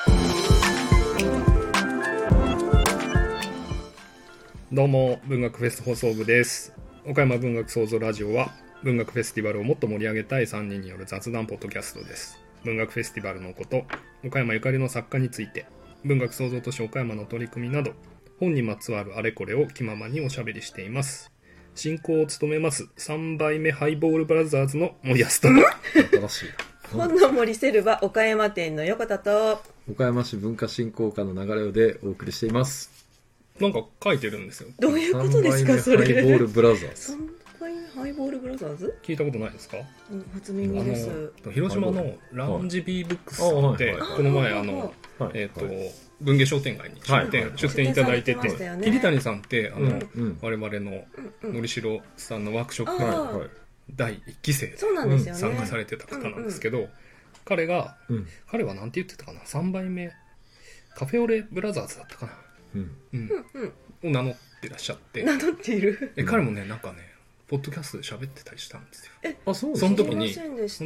どうも、文学フェス放送部です。岡山文学創造ラジオは文学フェスティバルをもっと盛り上げたい3人による雑談ポッドキャストです。文学フェスティバルのこと、岡山ゆかりの作家について、文学創造都市岡山の取り組みなど、本にまつわるあれこれを気ままにおしゃべりしています。進行を務めます3杯目ハイボールブラザーズの森安と新しい本の森セルバ岡山店の横田と岡山市文化振興課の流れでお送りしています。 なんか書いてるんですよ。 どういうことですかそれ。 ハイボールブラザーズ。 3杯目ハイボールブラザーズ聞いたことないですか？ 初耳です。 広島のラウンジ B ブックスさんってこの前文芸商店街に出店いただいてて、桐谷さんって我々ののりしろさんのワークショップ第1期生で参加されてた方なんですけど、彼はなんて言ってたかな、3杯目カフェオレブラザーズだったかな、を名乗ってらっしゃって、 名乗っている。 彼もね、なんかねポッドキャストで喋ってたりしたんですよ。 あ、そうですそか。 の時に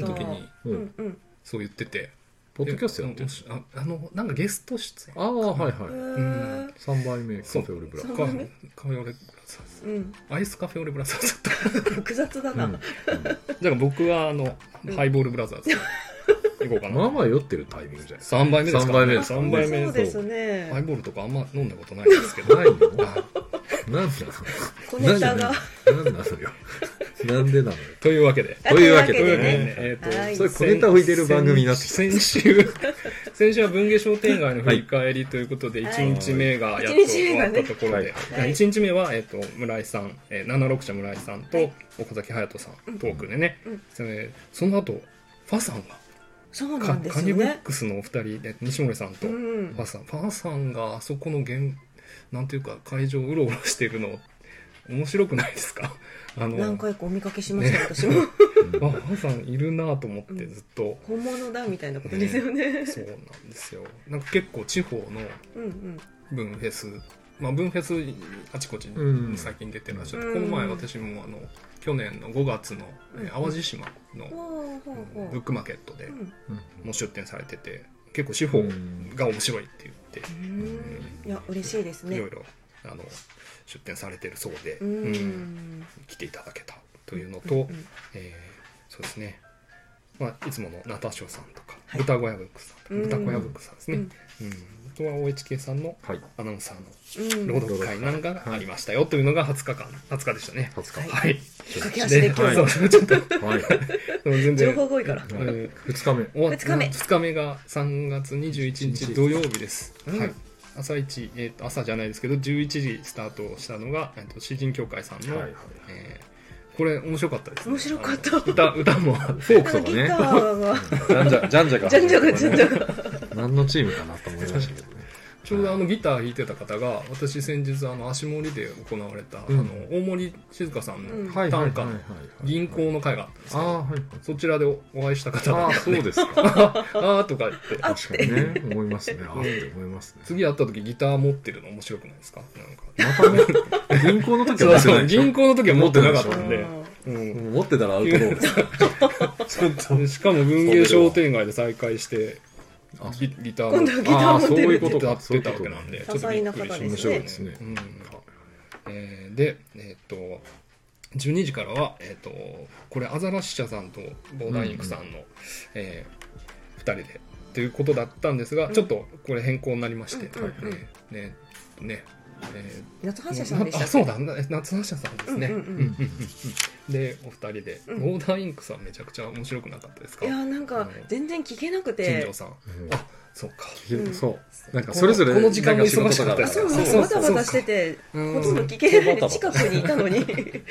そう言ってて、 ポッドキャストやってる。 なんかゲスト出演。 ああ、はいはい。3杯目カフェオレブラザーズ。 カフェオレブラザーズ。アイスカフェオレブラザーズだった。 複雑だな。 じゃあ僕はハイボールブラザーズ行こうかな。 まあまあ酔ってるタイミングじゃないですか。 3杯目ですか。 3杯目。 3杯目。そうですね。 ハイボールとかあんま飲んだことないんですけど。 ないの？なんなの？ 小ネタが。 なんなのよ。なんでなのよ。 というわけで。 というわけでね。そういう小ネタを入れる番組になってきた。 先週は文芸商店街の振り返りということで、1日目がやっと終わったところで、1日目は村井さん、76社村井さんと岡崎隼人さんトークでね、その後ファさんがカニブックスのお二人で西森さんとファさんがあそこのなんていうか会場をうろうろしているの面白くないですか？ 何回かお見かけしました私も。 ファさんいるなと思ってずっと、 本物だみたいなことですよね。 そうなんですよ。なんか結構地方の文フェス、文フェスあちこちに最近出てらっしゃって、この前私も去年の5月の淡路島のブックマーケットでも出展されてて、結構地方が面白いって言って、 いや嬉しいですね。 いろいろ出展されてるそうで、来ていただけたというのと、そうですね、いつものナタショさんとか、豚小屋ブックさんとか、豚小屋ブックさんですね、あとは OHK さんのアナウンサーの朗読会なんかがありましたよというのが20日でしたね。 20日。 はい。 駆け足で今日そうちょっと全然情報が多いから。 2日目。 2日目が3月21日土曜日です。はい。朝じゃないですけど11時スタートしたのが詩人協会さんの、これ面白かったですね。 面白かった。 歌もフォークとかね、ジャンジャが何のチームかなと思いましたけどね。 ちょうどギター弾いてた方が、私先日足盛で行われた大森静香さんの短歌の銀行の会があったんですけど、そちらでお会いした方だったんで、 そうですか。 あーとか言って、 確かにね、思いますね。思いますね。 次会った時ギター持ってるの面白くないですか？ またね、銀行の時は持ってないでしょ。 銀行の時は持ってなかったんで、 持ってたらアウトローです。 しかも文芸商店街で再会してギター今度はギター持ってるって歌ってたわけなんで、ちょっとびっくりし面白いですね。 で、12時からはこれアザラシ社さんとボーダーインクさんの2人でということだったんですが、ちょっとこれ変更になりまして、 夏葉社さんでしたっけ？ そうだ、夏葉社さんですね。でお二人でボーダーインクさんめちゃくちゃ面白くなかったですか？ いやなんか全然聞けなくて。 金城さん、そうか、 そうなんかそれぞれこの時間も忙しかったですよ。 そうバタバタしててほとんど聞けないで近くにいたのに。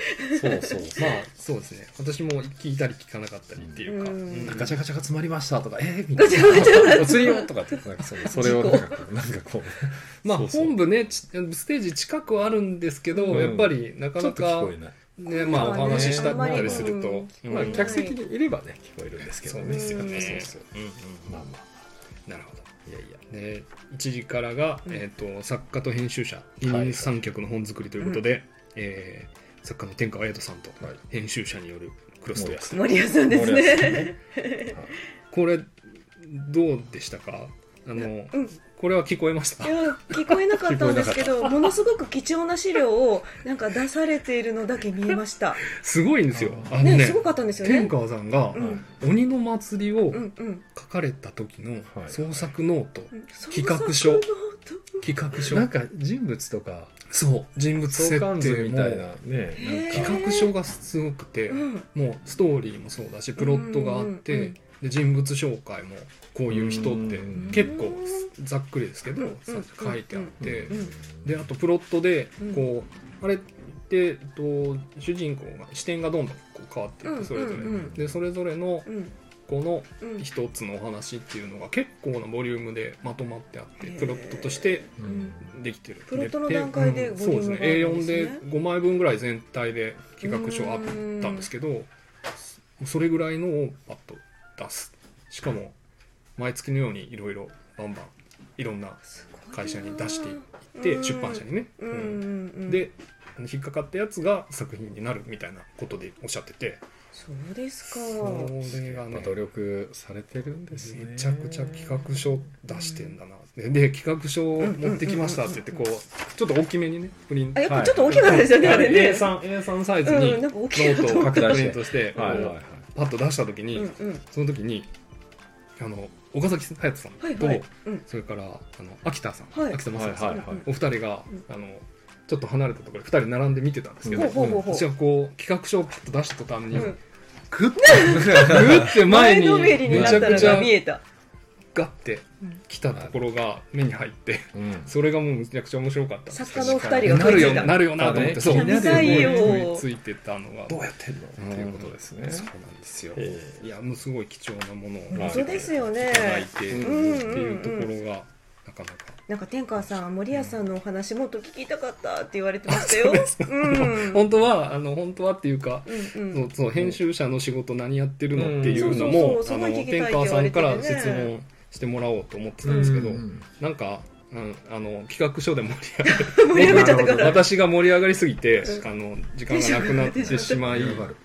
そうですね。私も聞いたり聞かなかったりっていうか、 ガチャガチャが詰まりましたとか、みたいな、釣りよとかってなんかそれをなんかこう、 本部ねステージ近くはあるんですけど、やっぱりなかなかね、お話ししたりすると、 客席にいればね聞こえるんですけどね。 そうですよね。なるほど。で1時からが、作家と編集者二人三脚の本作りということで、作家の天川瑛人さんと編集者によるクロストーク。 森谷さんですね。 これどうでしたか？ これは聞こえました？ いや聞こえなかったんですけど、ものすごく貴重な資料をなんか出されているのだけ見えました。 すごいんですよ。 ね、すごかったんですよね。 天川さんが鬼の祭りを書かれた時の創作ノート、企画書なんか人物とかそう人物設定みたいなね、 企画書がすごくて、もうストーリーもそうだしプロットがあって、で人物紹介もこういう人って結構ざっくりですけど書いてあって、であとプロットでこうあれって主人公が視点がどんどんこう変わっていってそれぞれでそれぞれのこの一つのお話っていうのが結構なボリュームでまとまってあってプロットとしてできてる。 プロットの段階でボリュームがあるんですね。 そうですね。A4 で5枚分ぐらい全体で企画書あったんですけど、それぐらいのをパッと出す。しかも毎月のようにいろいろバンバンいろんな会社に出していって出版社にね、で引っかかったやつが作品になるみたいなことでおっしゃってて。 そうですか。 それがね努力されてるんですね。 めちゃくちゃ企画書出してんだな。で企画書を持ってきましたって言ってこうちょっと大きめにねプリント。 やっぱちょっと大きかったですよね。あれね。 A3 サイズにノートをプリントしてパッと出した時にその時に岡崎隼人さんとそれから秋田さん秋田正さんお二人がちょっと離れたところで2人並んで見てたんですけど、私はこう企画書をパッと出した途端にグッて前にめちゃくちゃガッて来たところが目に入って、それがもうめちゃくちゃ面白かったんです。 作家の2人が食いついたなるよなと思って、そう食いついてたのがどうやってんのっていうことですね。 そうなんですよ。いやもうすごい貴重なものを本当ですよね。 いただいてっていうところがなかなか。 なんか天川さん森谷さんのお話もっと聞きたかったって言われてましたよ。 本当はっていうか、そう編集者の仕事何やってるのっていうのも天川さんから質問してもらおうと思ってたんですけど、なんか企画書で盛り上がっちゃったから私が盛り上がりすぎて時間がなくなってしまい、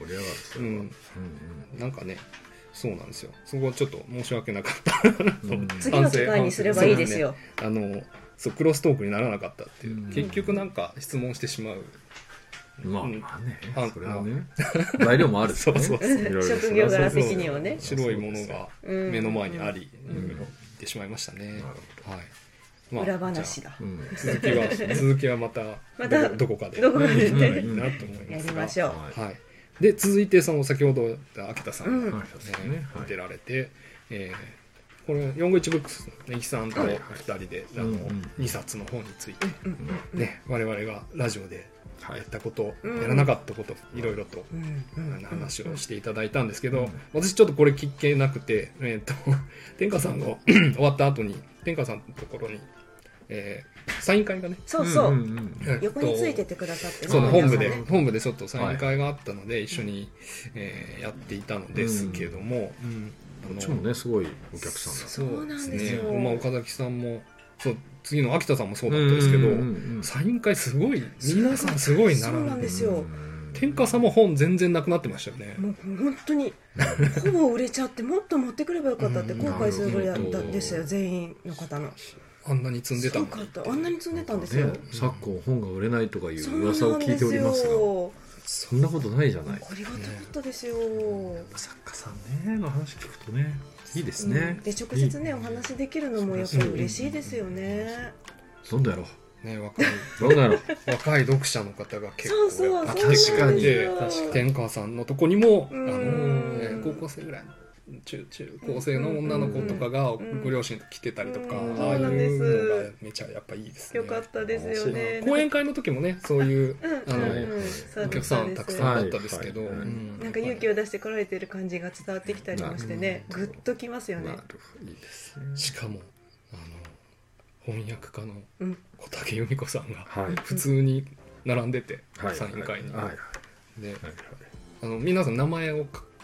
なんかねそうなんですよ。そこはちょっと申し訳なかったなと。 次の機会にすればいいですよ。 そうクロストークにならなかったっていう、結局なんか質問してしまう。 まあね、それはね材料もある。 そう職業柄的にはね白いものが目の前にあり言ってしまいましたね。はい。 裏話だ。 続きはまたどこかでいいなと思いますが。 やりましょう。はい。で続いてその先ほど秋田さんが出られて、これ451ブックスの根木さんと2人で2冊の本についてね我々がラジオでやったことやらなかったこといろいろと話をしていただいたんですけど、私ちょっとこれ聞けなくて天川さんが終わった後に天川さんのところにサイン会がねそう横についててくださってそう本部でちょっとサイン会があったので一緒にやっていたのですけども、 こっちもねすごいお客さんだ。 そうなんですよ。 岡崎さんもそう次の秋田さんもそうだったんですけど、サイン会すごい皆さんすごい並んで、 そうなんですよ。 天川さんも本全然なくなってましたよね。 もう本当にほぼ売れちゃってもっと持ってくればよかったって後悔するぐらいだったんですよ全員の方の。 あんなに積んでたんあんなに積んでたんですよ。 昨今本が売れないとかいう噂を聞いておりますが、そんなことないじゃない。 ありがたかったですよ。 作家さんねの話聞くとねいいですね。 で直接ねお話できるのもやっぱり嬉しいですよね。 どんどんやろうね若い読者の方が結構そう確かに天川さんのとこにも高校生ぐらいの中高生の女の子とかがご両親と来てたりとか、ああいうのがめちゃやっぱいいですね。 よかったですよね。 講演会の時もねそういうお客さんたくさんだったですけど、 なんか勇気を出して来られてる感じが伝わってきたりもしてね、グッときますよね。 しかも翻訳家の小竹由美子さんが普通に並んでてサイン会にで皆さん名前を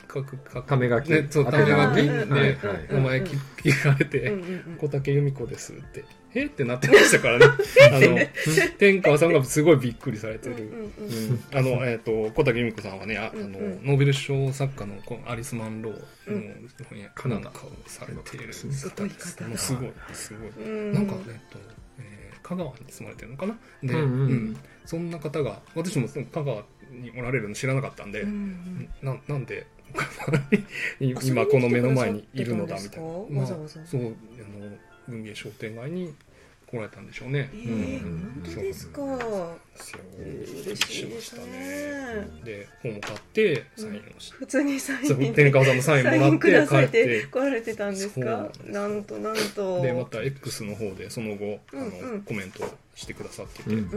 ため書きね、そう、ため書きで、名前聞聞かれて、小竹由美子ですって。ってなってましたからね。天川さんがすごいびっくりされてる。小竹由美子さんはね、ノーベル賞作家のアリス・マンローの翻訳なんかをされている方です。すごい、すごい。なんか香川に住まれてるのかな。で、そんな方が、私も香川におられるの知らなかったんで、なんで、今この目の前にいるのだみたいな。そう、文芸商店街に来られたんでしょうね。 本当ですか。 嬉しいですね。で、本を買ってサインをして、 普通にサイン、 天川さんのサインもらって帰って来られてたんですか。なんと。 で、また X の方でその後コメントしてくださってて、いや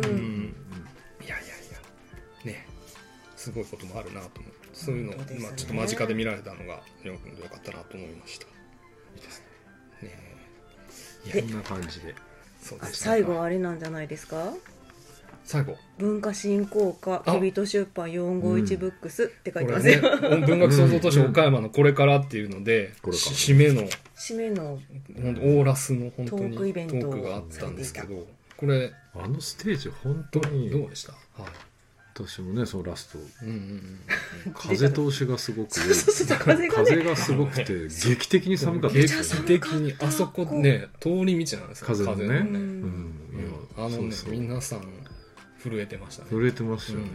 ね、すごいこともあるなと思って、そういうのをちょっと間近で見られたのがよかったなと思いました。いいですね。 こんな感じで。 最後はあれなんじゃないですか。 最後、 文化振興課小人出版451ブックスって書いてますよ。 文学創造都市岡山のこれからっていうので、締めの本当オーラスの本当にトークがあったんですけど、これステージ本当にどうでした？ 私もね、そのラスト、風通しがすごく風がすごくて劇的に寒かったですよね。 劇的にあそこね、通り道なんですよ、 風のね。 皆さん震えてましたね。 震えてましたよね。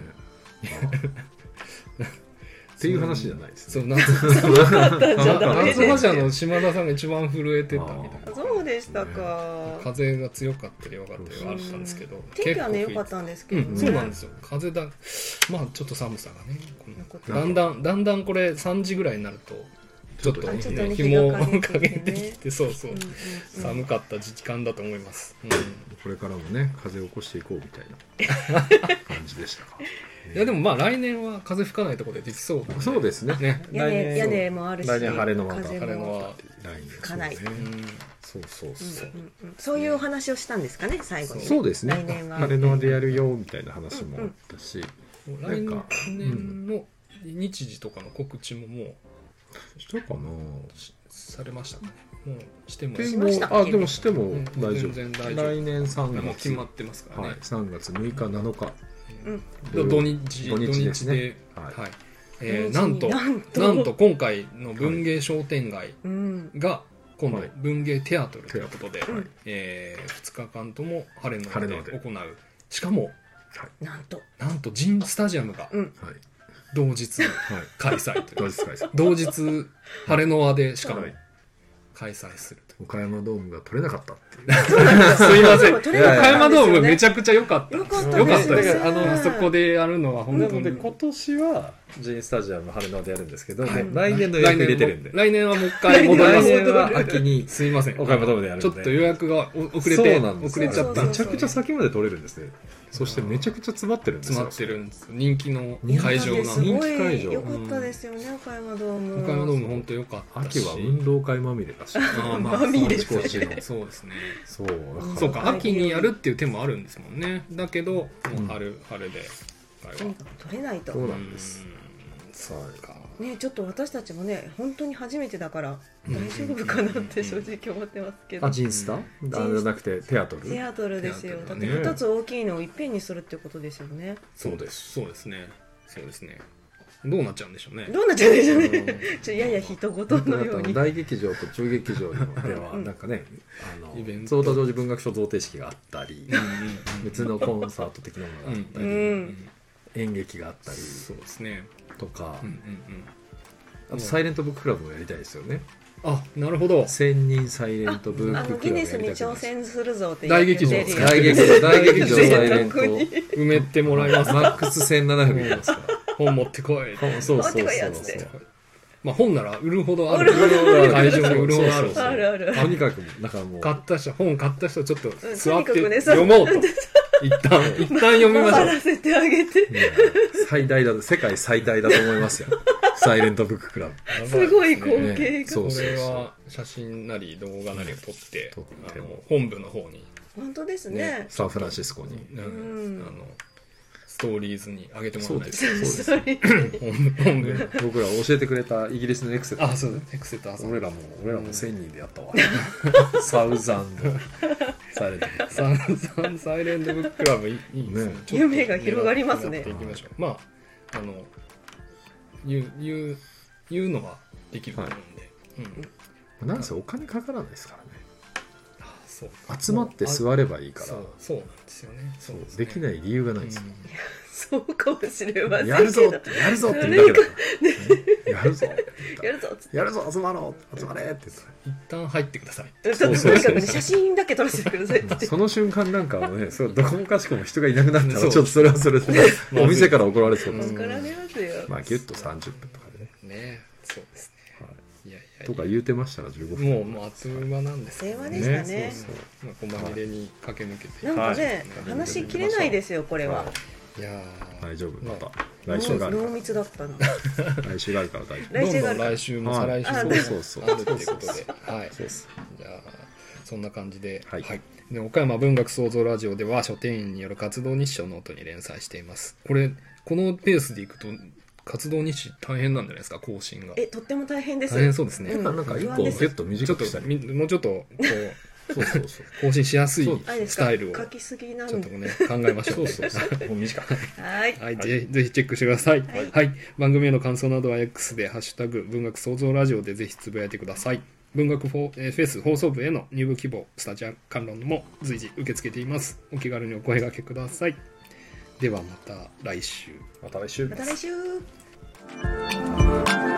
っていう話じゃないです。 そう、夏葉社の島田さんが一番震えてたみたいな。 そうでしたか。 風が強かったり弱かったりはあったんですけど、 天気はね良かったんですけど、 そうなんですよ。風だ、まあちょっと寒さがね、だんだんこれ3時ぐらいになるとちょっと紐をかけてきて、そう寒かった時間だと思います。 これからもね、風を起こしていこうみたいな感じでしたか。 いやでもまあ来年は風吹かないところでできそう。 そうですね。 屋根もあるし、 来年晴れの風も吹かない。そういうお話をしたんですかね、最後に。 そうですね。晴れの輪でやるよみたいな話もあったし、 来年の日時とかの告知ももうしたかな、 されましたかね。もうしてもでもしても大丈夫。来年3月もう決まってますからね。 3月6日7日土日ですね。なんと今回の文芸商店街が今度文芸テアトルということで、2日間とも晴れの輪で行う。しかもなんとジンスタジアムが同日開催という。同日晴れの輪でしかも開催する。 岡山ドームが取れなかったっていう。 すいません。岡山ドームめちゃくちゃ良かった。良かったです。あそこでやるのは本当に。 今年はジンスタジアム晴れの輪でやるんですけど、来年の予約入れてるんで。 来年はもう一回戻ります。 来年は秋にすいません。 岡山ドームでやるんで。 ちょっと予約が遅れちゃった。 めちゃくちゃ先まで取れるんですね。そしてめちゃくちゃ詰まってるんですよ。 詰まってるんです。人気の会場なんで。 人気会場。良かったですよね、岡山ドーム。 岡山ドーム本当良かったし。 秋は運動会まみれだし。 まみれそうですね。そうか、秋にやるっていう手もあるんですもんね。だけどもう春で取れないと。 そうなんです。 そうか。ね、ちょっと私たちもね、本当に初めてだから大丈夫かなって正直思ってますけど。 ジンスタ？じゃなくてテアトル？ テアトルですよ。だって2つ大きいのをいっぺんにするってことですよね。 そうですね。どうなっちゃうんでしょうね。 どうなっちゃうんでしょうね。やや人事のように。 大劇場と中劇場ではなんかね、ソーダジョージ文学賞贈呈式があったり、別のコンサート的なものがあったり、演劇があったり、 そうですね。 とか、あとサイレントブッククラブもやりたいですよね。 あ、なるほど。 1000人サイレントブッククラブやりたい。 ギネスに挑戦するぞって大劇場サイレント埋めてもらいます。 マックス17分いますから。 本持ってこい。 そう。 まあ本なら売るほどある。会場に売るほどある。 ある。 とにかくなんかもう本買った人ちょっと座って読もうと。一旦読みましょう。 触らせてあげて。 世界最大だと思いますよ。サイレントブッククラブ。 すごい光景が。 これは写真なり動画なりを撮って本部の方に。 本当ですね。 サンフランシスコに。 ストーリーズに上げてもらわないと。 そうです。本部僕ら教えてくれたイギリスのエクセター。 あ、そうだ、エクセターさん。 俺らも1000人でやったわ。サウザンドサイレントブック。 サイレントブックラブいいですね。 夢が広がりますね。 まあ言うのはできると思うんで。 なんせお金かからないですからね。 そう集まって座ればいいから。 そうなんですよね。 そうできない理由がないんですよ。 そうかもしれませんけど。 やるぞって言うんだけど。やるぞ集まろう集まれって言ったら一旦入ってください。 そう写真だけ撮らせてくださいって。 その瞬間なんかね、どこもかしこも人がいなくなったらちょっとそれはそれでお店から怒られそうです。 怒られますよ。 まあギュッと30分とかでね。 ね、そうですね。 とか言うてましたら15分。 もうあっという間なんですよね。電話でしたね。 そう細切れに駆け抜けて。 なんかね、話しきれないですよこれは。 いや大丈夫。また来週があるから。 濃密だったんだ。 来週があるから大丈夫。 どんどん来週も再来週もあるっていうことで、はい。 そうです。 じゃあそんな感じで、 はい。 で岡山文学創造ラジオでは書店員による活動日誌をノートに連載しています。このペースでいくと活動日誌大変なんじゃないですか、更新が。 とっても大変です。 大変そうですね。 なんか一個ギュッと短くしたり、 もうちょっとこう更新しやすいスタイルを書きすぎなんちょっとね考えましょう。 もう短く。 はい。 ぜひチェックしてください。はい。番組への感想などは X でハッシュタグ文学創造ラジオでぜひつぶやいてください。文学フェス放送部への入部希望、スタジア観覧も随時受け付けています。お気軽にお声掛けください。ではまた来週。 また来週。 また来週。